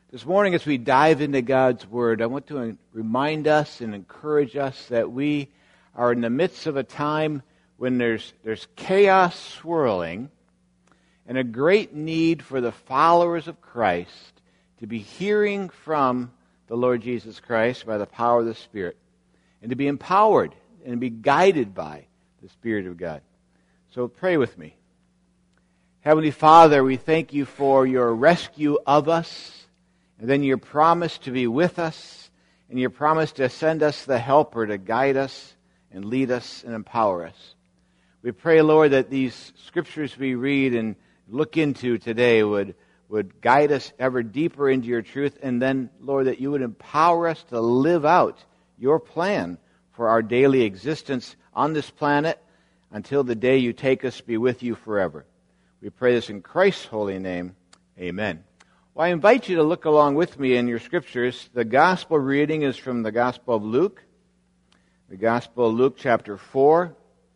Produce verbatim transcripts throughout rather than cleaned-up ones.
This morning, as we dive into God's Word, I want to remind us and encourage us that we are in the midst of a time when there's, there's chaos swirling and a great need for the followers of Christ to be hearing from the Lord Jesus Christ by the power of the Spirit, and to be empowered and be guided by the Spirit of God. So pray with me. Heavenly Father, we thank you for your rescue of us, and then your promise to be with us, and your promise to send us the helper to guide us and lead us and empower us. We pray, Lord, that these scriptures we read and look into today would, would guide us ever deeper into your truth, and then, Lord, that you would empower us to live out your plan for our daily existence on this planet until the day you take us to be with you forever. We pray this in Christ's holy name. Amen. Well, I invite you to look along with me in your scriptures. The gospel reading is from the Gospel of Luke, the Gospel of Luke chapter four.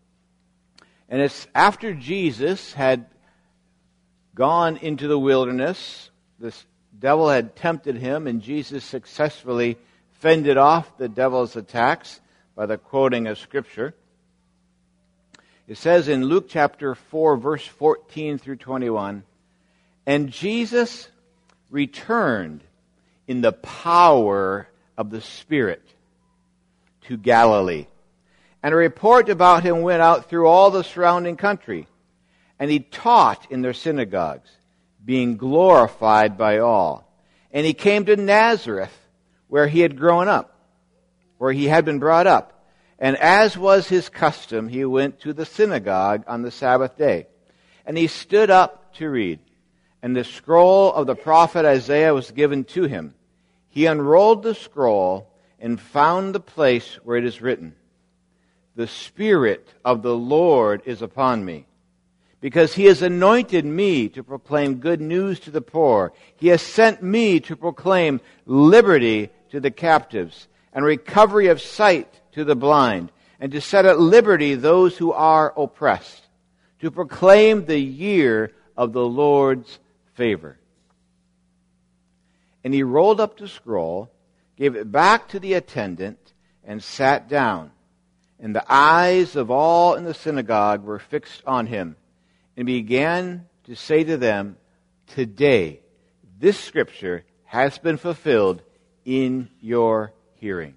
And it's after Jesus had gone into the wilderness. This devil had tempted him, and Jesus successfully fended off the devil's attacks by the quoting of Scripture. It says in Luke chapter four, verse fourteen through twenty-one, "And Jesus returned in the power of the Spirit to Galilee. And a report about him went out through all the surrounding country. And he taught in their synagogues, being glorified by all. And he came to Nazareth, where he had grown up, where he had been brought up. And as was his custom, he went to the synagogue on the Sabbath day. And he stood up to read. And the scroll of the prophet Isaiah was given to him. He unrolled the scroll and found the place where it is written, 'The Spirit of the Lord is upon me, because he has anointed me to proclaim good news to the poor. He has sent me to proclaim liberty to the captives and recovery of sight to the blind, and to set at liberty those who are oppressed, to proclaim the year of the Lord's favor.' And he rolled up the scroll, gave it back to the attendant, and sat down. And the eyes of all in the synagogue were fixed on him, and began to say to them, 'Today this scripture has been fulfilled in your hearing.'"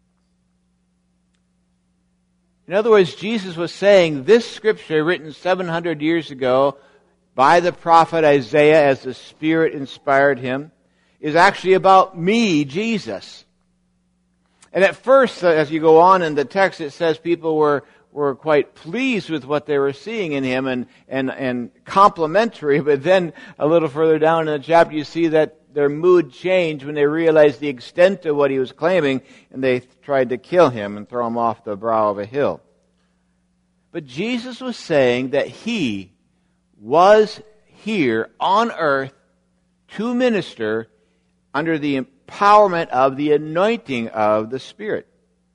In other words, Jesus was saying this scripture written seven hundred years ago by the prophet Isaiah as the Spirit inspired him is actually about me, Jesus. And at first, as you go on in the text, it says people were, were quite pleased with what they were seeing in him and, and, and complimentary, but then a little further down in the chapter you see that their mood changed when they realized the extent of what he was claiming, and they tried to kill him and throw him off the brow of a hill. But Jesus was saying that he was here on earth to minister under the empowerment of the anointing of the Spirit.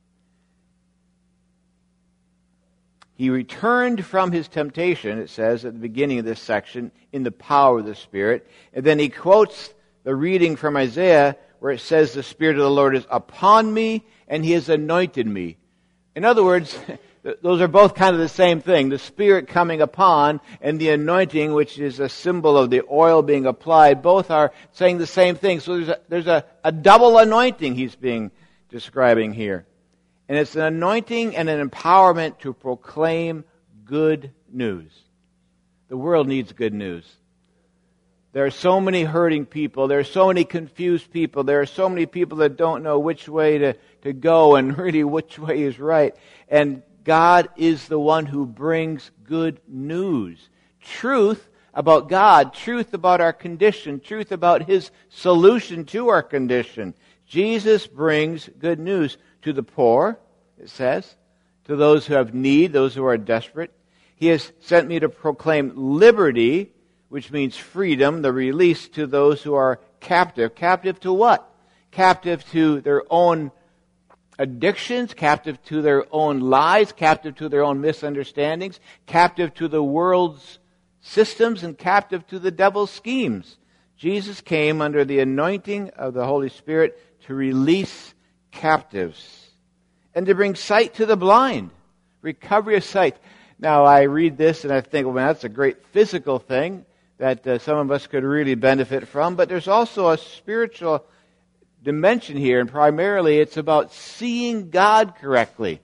He returned from his temptation, it says at the beginning of this section, in the power of the Spirit. And then he quotes the reading from Isaiah where it says, "The Spirit of the Lord is upon me, and he has anointed me." In other words, those are both kind of the same thing. The Spirit coming upon and the anointing, which is a symbol of the oil being applied, both are saying the same thing. So there's a, there's a, a double anointing he's being describing here. And it's an anointing and an empowerment to proclaim good news. The world needs good news. There are so many hurting people. There are so many confused people. There are so many people that don't know which way to, to go and really which way is right. And God is the one who brings good news. Truth about God, truth about our condition, truth about his solution to our condition. Jesus brings good news to the poor, it says, to those who have need, those who are desperate. He has sent me to proclaim liberty, which means freedom, the release to those who are captive. Captive to what? Captive to their own addictions, captive to their own lies, captive to their own misunderstandings, captive to the world's systems, and captive to the devil's schemes. Jesus came under the anointing of the Holy Spirit to release captives and to bring sight to the blind, recovery of sight. Now, I read this and I think, well, man, that's a great physical thing that uh, some of us could really benefit from, but there's also a spiritual dimension here, and primarily it's about seeing God correctly,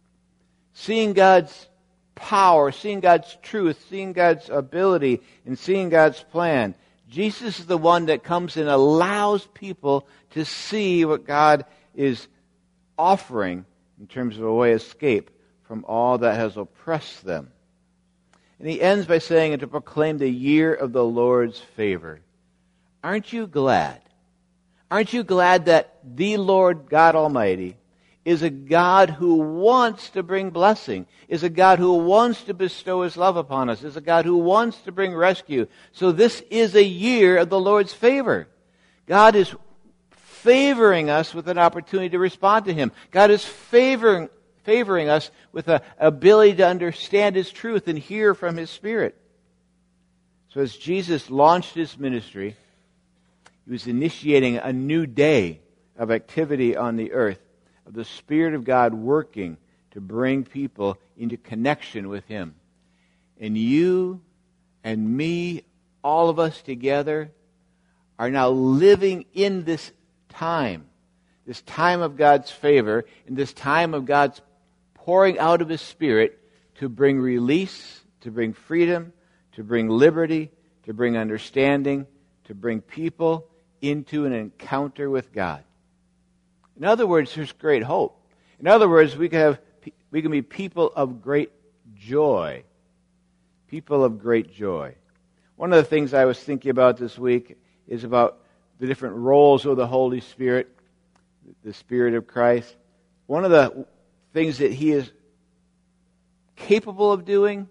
seeing God's power, seeing God's truth, seeing God's ability, and seeing God's plan. Jesus is the one that comes and allows people to see what God is offering in terms of a way of escape from all that has oppressed them. And he ends by saying, and to proclaim the year of the Lord's favor. Aren't you glad? Aren't you glad that the Lord God Almighty is a God who wants to bring blessing, is a God who wants to bestow His love upon us, is a God who wants to bring rescue. So this is a year of the Lord's favor. God is favoring us with an opportunity to respond to Him. God is favoring, favoring us with an ability to understand His truth and hear from His Spirit. So as Jesus launched His ministry, He was initiating a new day of activity on the earth, of the Spirit of God working to bring people into connection with Him. And you and me, all of us together, are now living in this time, this time of God's favor, in this time of God's pouring out of His Spirit to bring release, to bring freedom, to bring liberty, to bring understanding, to bring people into an encounter with God. In other words, there's great hope. In other words, we can have we can be people of great joy. People of great joy. One of the things I was thinking about this week is about the different roles of the Holy Spirit, the Spirit of Christ. One of the things that He is capable of doing,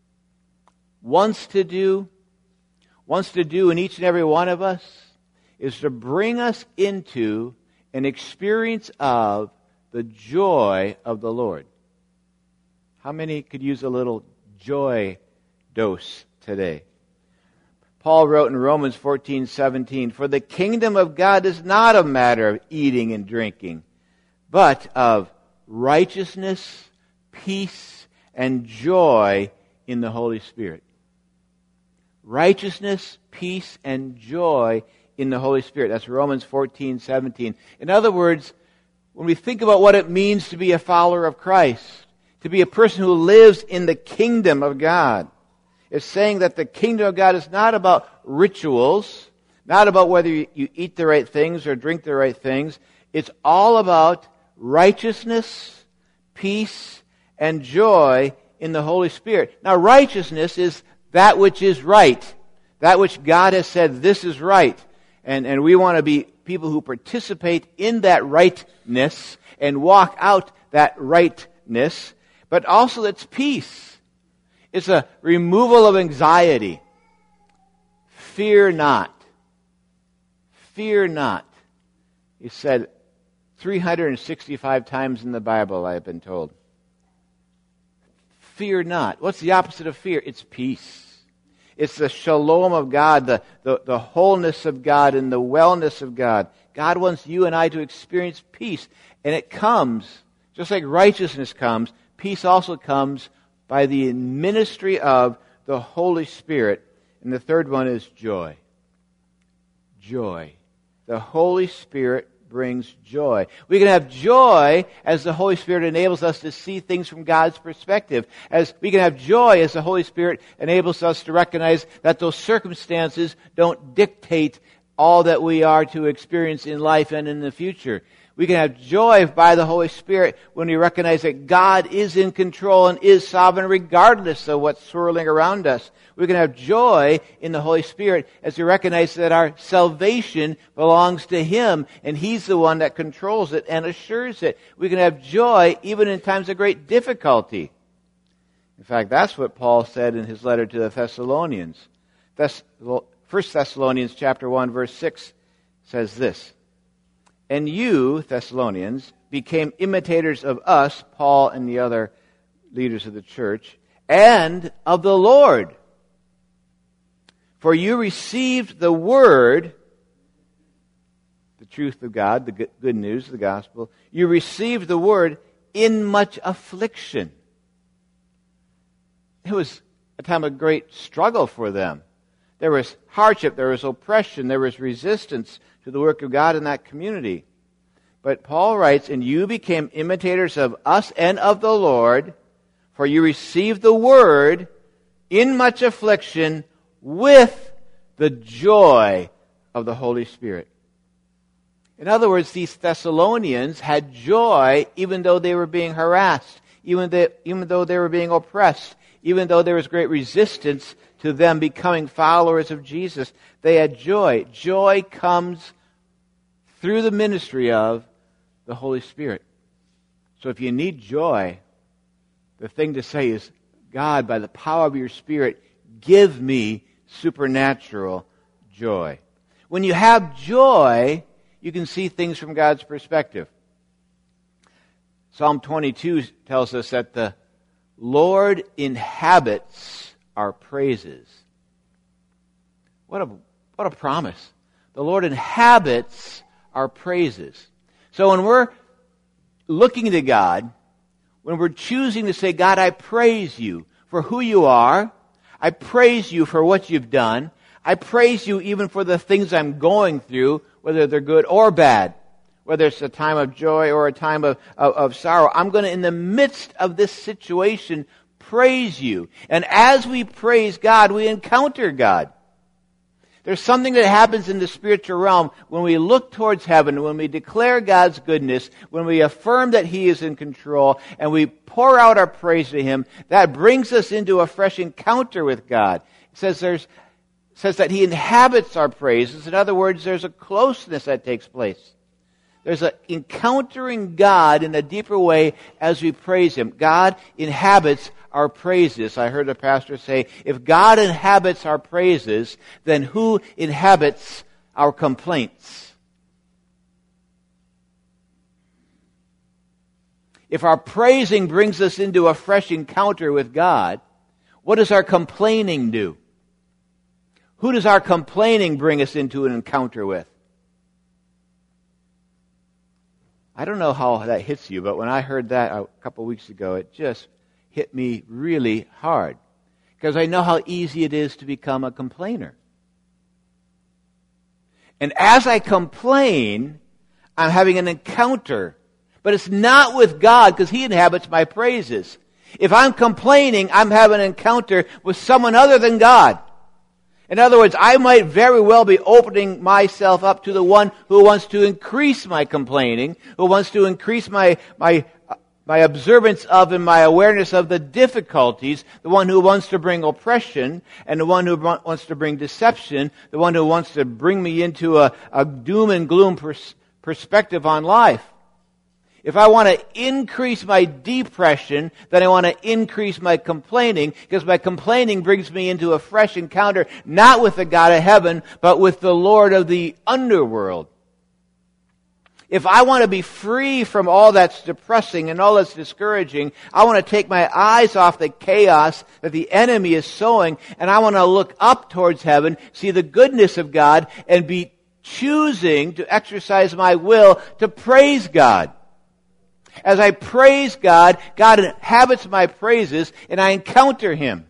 wants to do, wants to do in each and every one of us, is to bring us into an experience of the joy of the Lord. How many could use a little joy dose today? Paul wrote in Romans fourteen seventeen, "For the kingdom of God is not a matter of eating and drinking, but of righteousness, peace, and joy in the Holy Spirit." Righteousness, peace, and joy in the Holy Spirit. That's Romans fourteen seventeen. In other words, when we think about what it means to be a follower of Christ, to be a person who lives in the kingdom of God, it's saying that the kingdom of God is not about rituals, not about whether you, you eat the right things or drink the right things. It's all about righteousness, peace, and joy in the Holy Spirit. Now, righteousness is that which is right, that which God has said, this is right. And, and we want to be people who participate in that rightness and walk out that rightness. But also it's peace. It's a removal of anxiety. Fear not. Fear not. He said three hundred sixty-five times in the Bible, I've been told. Fear not. What's the opposite of fear? It's peace. It's the shalom of God, the, the, the wholeness of God and the wellness of God. God wants you and I to experience peace. And it comes, just like righteousness comes, peace also comes by the ministry of the Holy Spirit. And the third one is joy. Joy. The Holy Spirit brings joy. We can have joy as the Holy Spirit enables us to see things from God's perspective. As we can have joy as the Holy Spirit enables us to recognize that those circumstances don't dictate all that we are to experience in life and in the future. We can have joy by the Holy Spirit when we recognize that God is in control and is sovereign regardless of what's swirling around us. We can have joy in the Holy Spirit as we recognize that our salvation belongs to Him and He's the one that controls it and assures it. We can have joy even in times of great difficulty. In fact, that's what Paul said in his letter to the Thessalonians. Thess- First Thessalonians chapter one verse six says this, "And you, Thessalonians, became imitators of us," Paul and the other leaders of the church, "and of the Lord. For you received the word, the truth of God, the good news of the gospel. You received the word in much affliction. It was a time of great struggle for them. There was hardship, there was oppression, there was resistance to the work of God in that community. But Paul writes, and you became imitators of us and of the Lord, for you received the word in much affliction with the joy of the Holy Spirit. In other words, these Thessalonians had joy even though they were being harassed, even, they, even though they were being oppressed, even though there was great resistance to them becoming followers of Jesus. They had joy. Joy comes through the ministry of the Holy Spirit. So if you need joy, the thing to say is, God, by the power of your Spirit, give me supernatural joy. When you have joy, you can see things from God's perspective. Psalm twenty-two tells us that the Lord inhabits our praises. What a, what a promise. The Lord inhabits our praises. So when we're looking to God, when we're choosing to say, God, I praise you for who you are, I praise you for what you've done, I praise you even for the things I'm going through, whether they're good or bad, whether it's a time of joy or a time of, of, of sorrow, I'm going to, in the midst of this situation, praise you. And as we praise God, we encounter God. There's something that happens in the spiritual realm when we look towards heaven, when we declare God's goodness, when we affirm that He is in control, and we pour out our praise to Him. That brings us into a fresh encounter with God. It says there's says that He inhabits our praises. In other words, there's a closeness that takes place. There's an encountering God in a deeper way as we praise Him. God inhabits our praises. I heard a pastor say, if God inhabits our praises, then who inhabits our complaints? If our praising brings us into a fresh encounter with God, what does our complaining do? Who does our complaining bring us into an encounter with? I don't know how that hits you, but when I heard that a couple weeks ago, it just hit me really hard. Because I know how easy it is to become a complainer. And as I complain, I'm having an encounter. But it's not with God, because He inhabits my praises. If I'm complaining, I'm having an encounter with someone other than God. In other words, I might very well be opening myself up to the one who wants to increase my complaining, who wants to increase my, my, my observance of and my awareness of the difficulties, the one who wants to bring oppression, and the one who wants to bring deception, the one who wants to bring me into a, a doom and gloom pers- perspective on life. If I want to increase my depression, then I want to increase my complaining, because my complaining brings me into a fresh encounter, not with the God of heaven, but with the Lord of the underworld. If I want to be free from all that's depressing and all that's discouraging, I want to take my eyes off the chaos that the enemy is sowing, and I want to look up towards heaven, see the goodness of God, and be choosing to exercise my will to praise God. As I praise God, God inhabits my praises, and I encounter Him.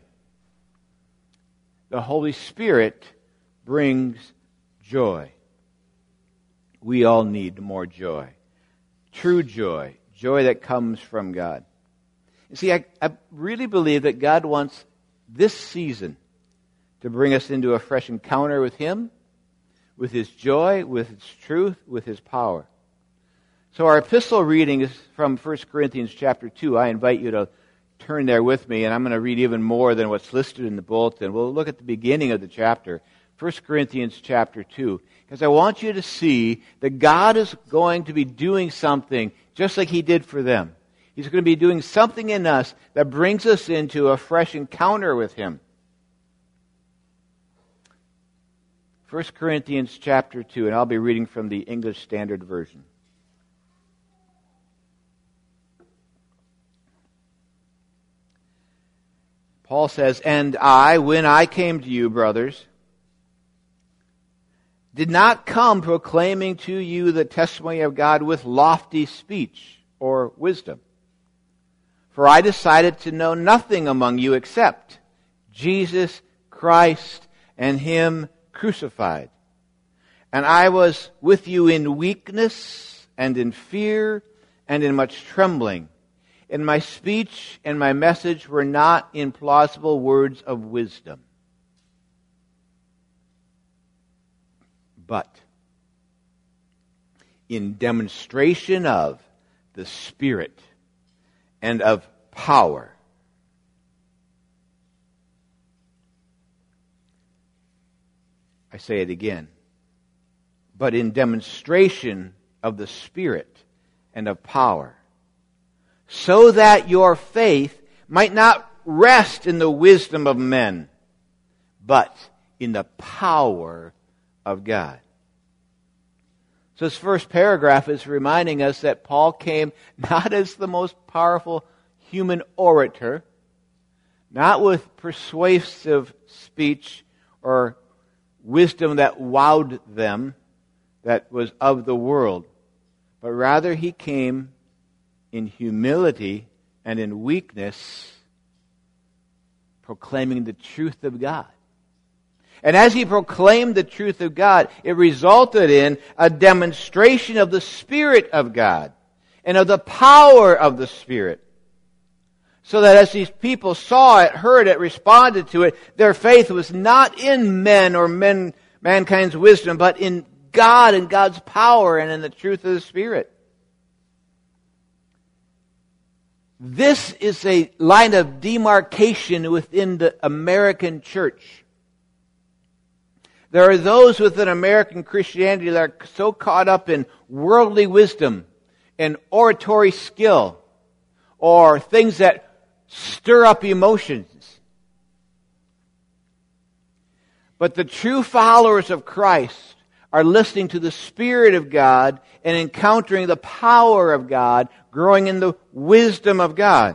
The Holy Spirit brings joy. We all need more joy. True joy. Joy that comes from God. You see, I, I really believe that God wants this season to bring us into a fresh encounter with Him, with His joy, with His truth, with His power. So our epistle reading is from First Corinthians chapter two. I invite you to turn there with me, and I'm going to read even more than what's listed in the bulletin. We'll look at the beginning of the chapter, First Corinthians chapter two, because I want you to see that God is going to be doing something just like He did for them. He's going to be doing something in us that brings us into a fresh encounter with Him. First Corinthians chapter two, and I'll be reading from the English Standard Version. Paul says, "And I, when I came to you, brothers, did not come proclaiming to you the testimony of God with lofty speech or wisdom. For I decided to know nothing among you except Jesus Christ and Him crucified. And I was with you in weakness and in fear and in much trembling. And my speech and my message were not in plausible words of wisdom, but in demonstration of the Spirit and of power. I say it again. But in demonstration of the Spirit and of power, so that your faith might not rest in the wisdom of men, but in the power of God. So this first paragraph is reminding us that Paul came not as the most powerful human orator, not with persuasive speech or wisdom that wowed them, that was of the world, but rather he came in humility and in weakness, proclaiming the truth of God. And as he proclaimed the truth of God, it resulted in a demonstration of the Spirit of God and of the power of the Spirit. So that as these people saw it, heard it, responded to it, their faith was not in men or men, mankind's wisdom, but in God and God's power and in the truth of the Spirit. This is a line of demarcation within the American church. There are those within American Christianity that are so caught up in worldly wisdom and oratory skill or things that stir up emotions. But the true followers of Christ are listening to the Spirit of God and encountering the power of God, growing in the wisdom of God.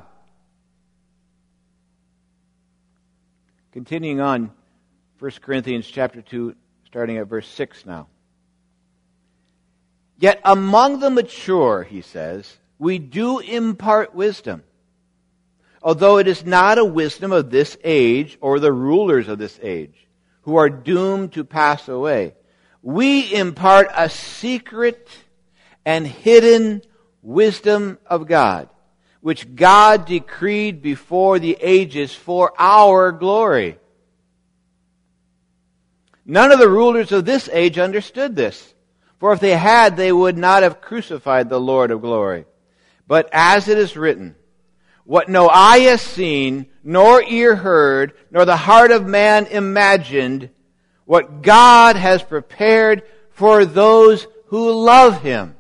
Continuing on, First Corinthians chapter two, starting at verse six now. Yet among the mature, he says, we do impart wisdom, although it is not a wisdom of this age or the rulers of this age, who are doomed to pass away. We impart a secret and hidden wisdom of God, which God decreed before the ages for our glory. None of the rulers of this age understood this, for if they had, they would not have crucified the Lord of glory. But as it is written, what no eye has seen, nor ear heard, nor the heart of man imagined, what God has prepared for those who love Him.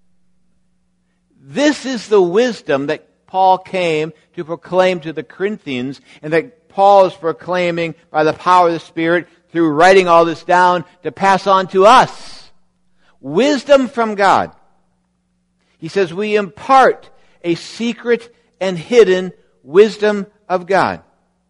This is the wisdom that Paul came to proclaim to the Corinthians, and that Paul is proclaiming by the power of the Spirit through writing all this down to pass on to us. Wisdom from God. He says we impart a secret and hidden wisdom of God,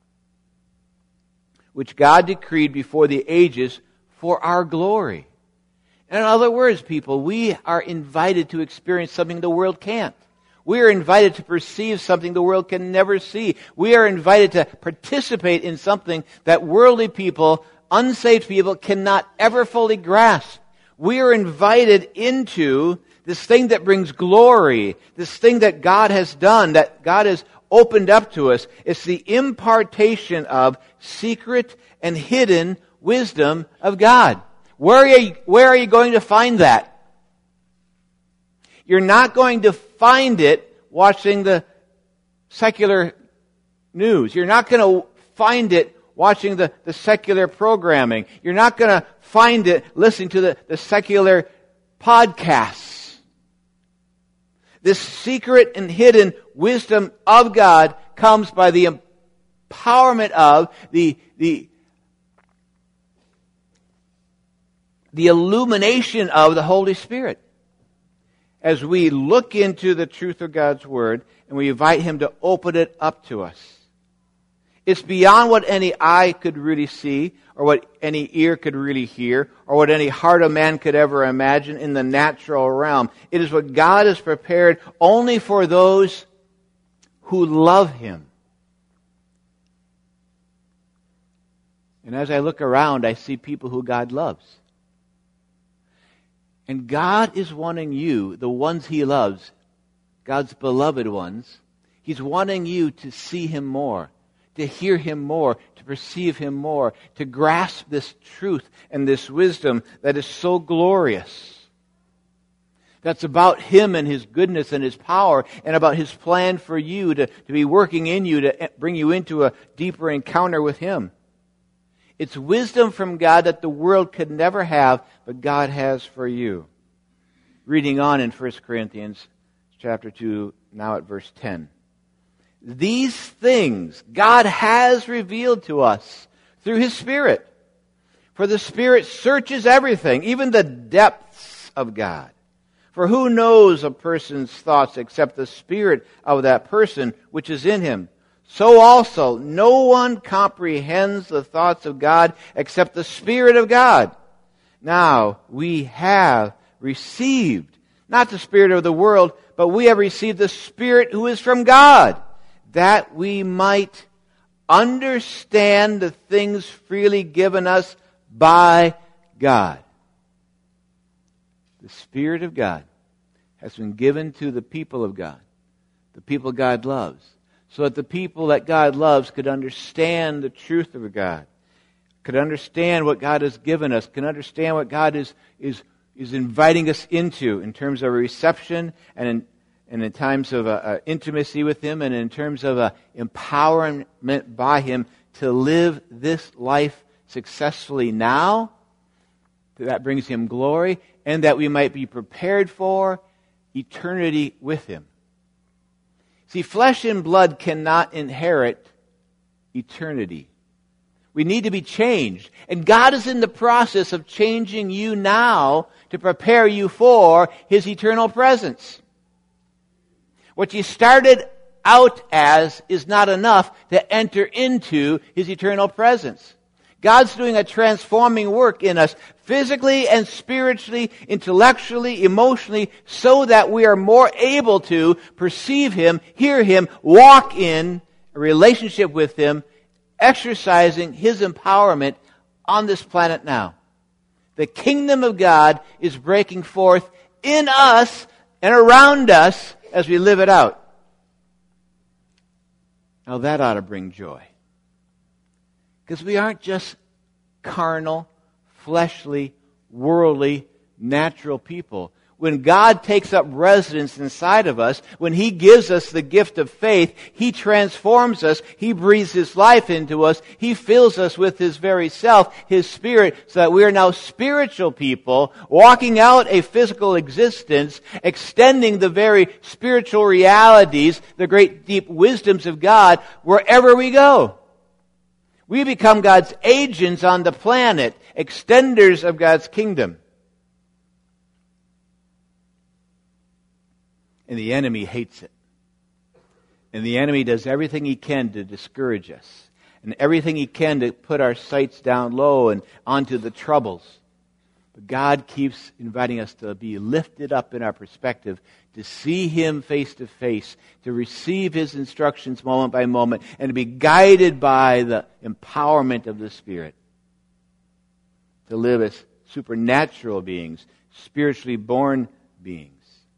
which God decreed before the ages for our glory. In other words, people, we are invited to experience something the world can't. We are invited to perceive something the world can never see. We are invited to participate in something that worldly people, unsaved people, cannot ever fully grasp. We are invited into this thing that brings glory, this thing that God has done, that God has opened up to us. It's the impartation of secret and hidden wisdom of God. Where are you, where are you going to find that? You're not going to find it watching the secular news. You're not going to find it watching the, the secular programming. You're not going to find it listening to the, the secular podcasts. This secret and hidden wisdom of God comes by the empowerment of, the, the, the illumination of the Holy Spirit. As we look into the truth of God's Word and we invite Him to open it up to us. It's beyond what any eye could really see, or what any ear could really hear, or what any heart of man could ever imagine in the natural realm. It is what God has prepared only for those who love Him. And as I look around, I see people who God loves. And God is wanting you, the ones He loves, God's beloved ones, He's wanting you to see Him more, to hear Him more, to perceive Him more, to grasp this truth and this wisdom that is so glorious. That's about Him and His goodness and His power, and about His plan for you to, to be working in you to bring you into a deeper encounter with Him. It's wisdom from God that the world could never have, but God has for you. Reading on in First Corinthians chapter two, now at verse ten. These things God has revealed to us through His Spirit. For the Spirit searches everything, even the depths of God. For who knows a person's thoughts except the spirit of that person which is in him? So also, no one comprehends the thoughts of God except the Spirit of God. Now, we have received, not the spirit of the world, but we have received the Spirit who is from God, that we might understand the things freely given us by God. The Spirit of God has been given to the people of God, the people God loves, so that the people that God loves could understand the truth of God, could understand what God has given us, can understand what God is is is inviting us into in terms of a reception and in, and in times of uh, uh, intimacy with Him, and in terms of uh, empowerment by Him to live this life successfully now. That brings Him glory, and that we might be prepared for eternity with Him. See, flesh and blood cannot inherit eternity. We need to be changed. And God is in the process of changing you now to prepare you for His eternal presence. What you started out as is not enough to enter into His eternal presence. God's doing a transforming work in us, physically and spiritually, intellectually, emotionally, so that we are more able to perceive Him, hear Him, walk in a relationship with Him, exercising His empowerment on this planet now. The kingdom of God is breaking forth in us and around us as we live it out. Now that ought to bring joy. Because we aren't just carnal, fleshly, worldly, natural people. When God takes up residence inside of us, when He gives us the gift of faith, He transforms us, He breathes His life into us, He fills us with His very self, His Spirit, so that we are now spiritual people, walking out a physical existence, extending the very spiritual realities, the great deep wisdoms of God, wherever we go. We become God's agents on the planet, extenders of God's kingdom. And the enemy hates it. And the enemy does everything he can to discourage us, and everything he can to put our sights down low and onto the troubles. But God keeps inviting us to be lifted up in our perspective, to see Him face to face, to receive His instructions moment by moment, and to be guided by the empowerment of the Spirit. To live as supernatural beings, spiritually born beings.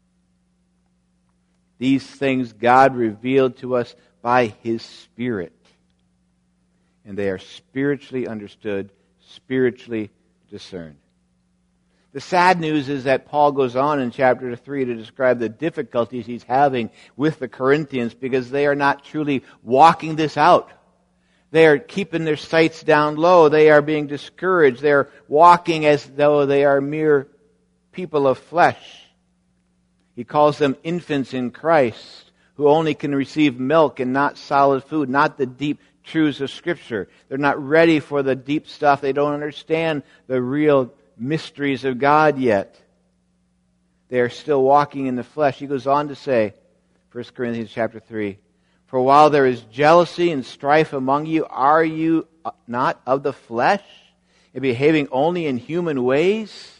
These things God revealed to us by His Spirit. And they are spiritually understood, spiritually discerned. The sad news is that Paul goes on in chapter three to describe the difficulties he's having with the Corinthians because they are not truly walking this out. They are keeping their sights down low. They are being discouraged. They are walking as though they are mere people of flesh. He calls them infants in Christ who only can receive milk and not solid food, not the deep truths of Scripture. They're not ready for the deep stuff. They don't understand the real mysteries of God yet. They are still walking in the flesh. He goes on to say, First Corinthians chapter three, For while there is jealousy and strife among you, are you not of the flesh and behaving only in human ways?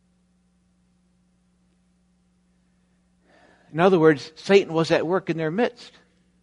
In other words, Satan was at work in their midst.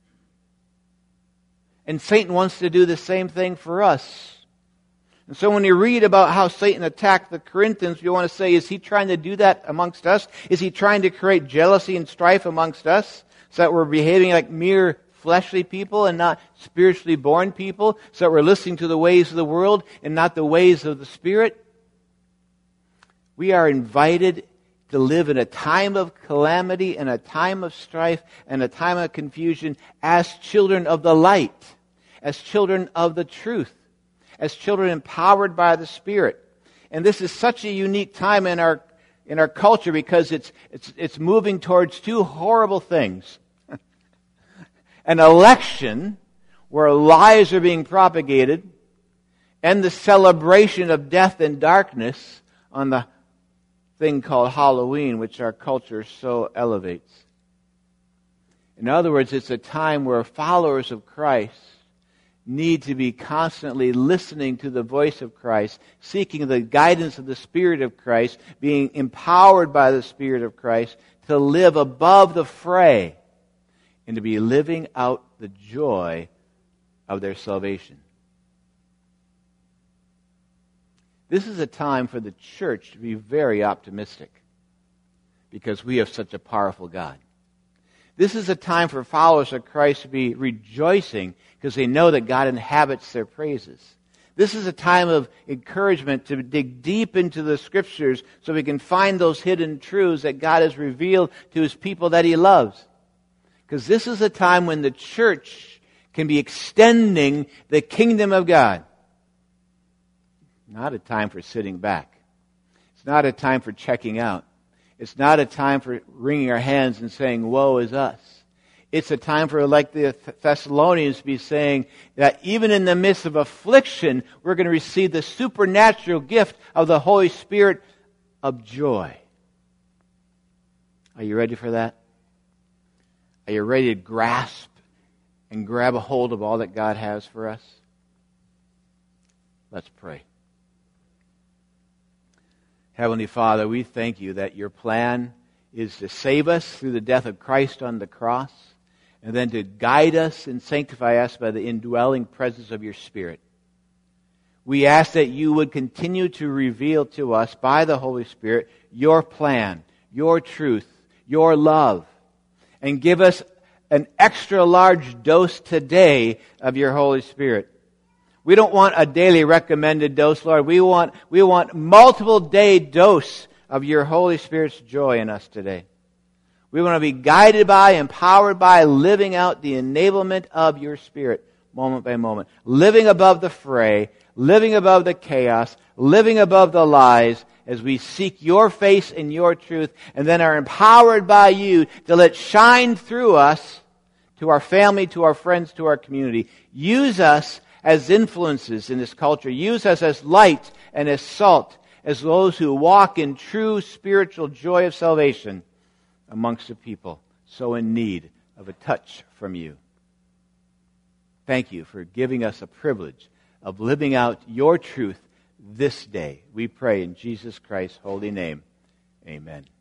And Satan wants to do the same thing for us. And so when you read about how Satan attacked the Corinthians, you want to say, is he trying to do that amongst us? Is he trying to create jealousy and strife amongst us so that we're behaving like mere fleshly people and not spiritually born people, so that we're listening to the ways of the world and not the ways of the Spirit? We are invited to live in a time of calamity and a time of strife and a time of confusion as children of the light, as children of the truth, as children empowered by the Spirit. And this is such a unique time in our in our culture because it's it's it's moving towards two horrible things. An election where lies are being propagated, and the celebration of death and darkness on the thing called Halloween, which our culture so elevates. In other words, it's a time where followers of Christ need to be constantly listening to the voice of Christ, seeking the guidance of the Spirit of Christ, being empowered by the Spirit of Christ to live above the fray and to be living out the joy of their salvation. This is a time for the church to be very optimistic because we have such a powerful God. This is a time for followers of Christ to be rejoicing because they know that God inhabits their praises. This is a time of encouragement to dig deep into the Scriptures so we can find those hidden truths that God has revealed to His people that He loves. Because this is a time when the church can be extending the kingdom of God. Not a time for sitting back. It's not a time for checking out. It's not a time for wringing our hands and saying, woe is us. It's a time for, like the Thessalonians, to be saying that even in the midst of affliction, we're going to receive the supernatural gift of the Holy Spirit of joy. Are you ready for that? Are you ready to grasp and grab a hold of all that God has for us? Let's pray. Heavenly Father, we thank you that your plan is to save us through the death of Christ on the cross, and then to guide us and sanctify us by the indwelling presence of your Spirit. We ask that you would continue to reveal to us by the Holy Spirit your plan, your truth, your love, and give us an extra large dose today of your Holy Spirit. We don't want a daily recommended dose, Lord. We want, we want multiple day dose of your Holy Spirit's joy in us today. We want to be guided by, empowered by, living out the enablement of your Spirit moment by moment. Living above the fray, living above the chaos, living above the lies as we seek your face and your truth, and then are empowered by you to let shine through us to our family, to our friends, to our community. Use us as influences in this culture. Use us as light and as salt, as those who walk in true spiritual joy of salvation amongst the people so in need of a touch from you. Thank you for giving us a privilege of living out your truth this day. We pray in Jesus Christ's holy name. Amen.